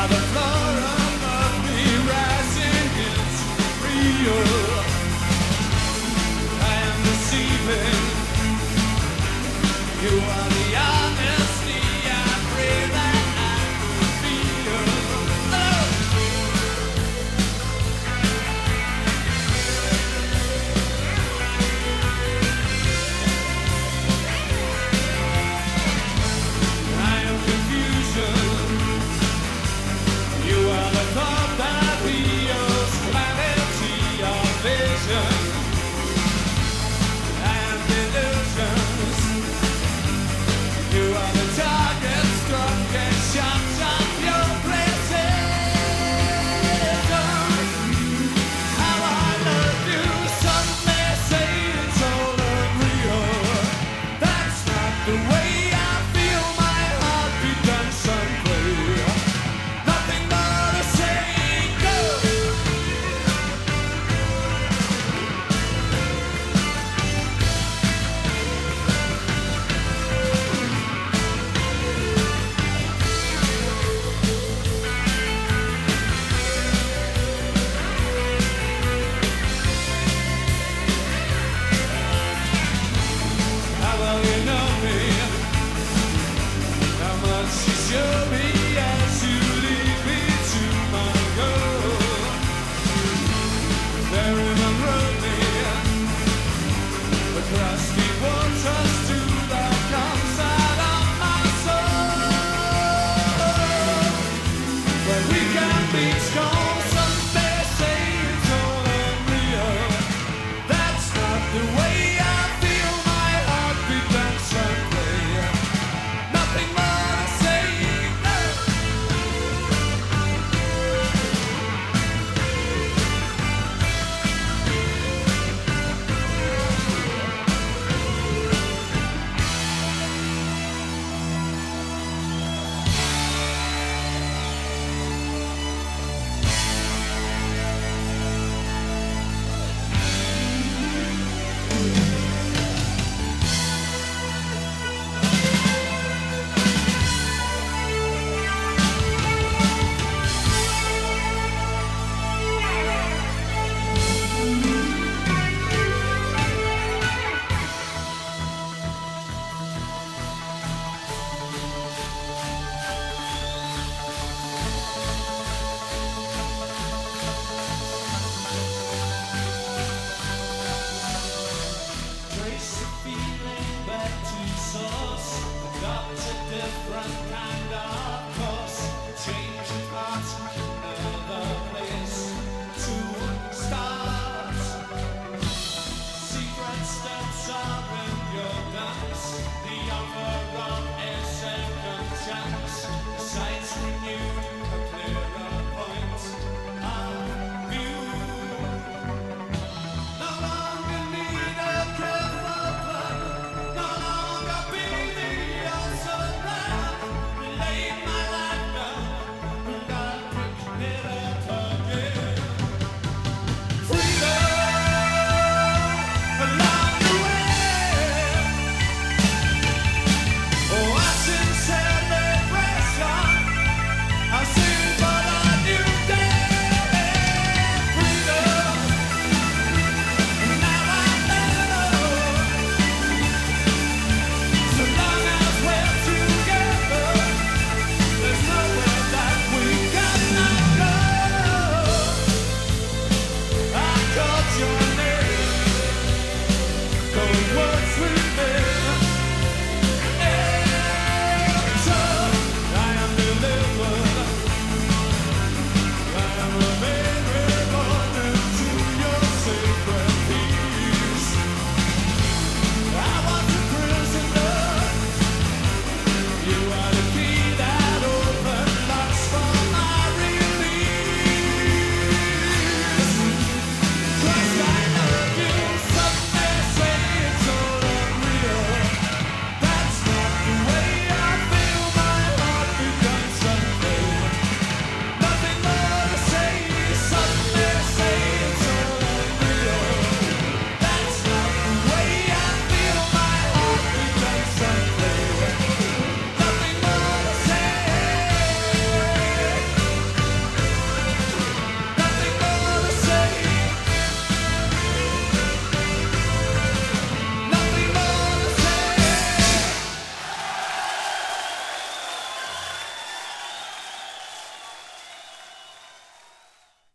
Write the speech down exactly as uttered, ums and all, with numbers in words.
the flora of me rising into real. I am deceiving. You are the honesty I pray that I could feel. Oh. I am confusion. You are the thought that heals clarity of vision. I am delusions. You are the target struck and shots of your precision. How I love you, some may say it's all unreal. That's not the way I feel, my heart begun someday. Nothing more to say, go. How well you know me, how much you show me as you lead me to my goal. Very unruly, across the waters to the comfort of my soul. Where we can be strong, some may say it's all unreal. That's not the way I feel, my heart began someday. Nothing more to say, no. Trace the feeling back to source. Adopt a different kind of course. Change of heart.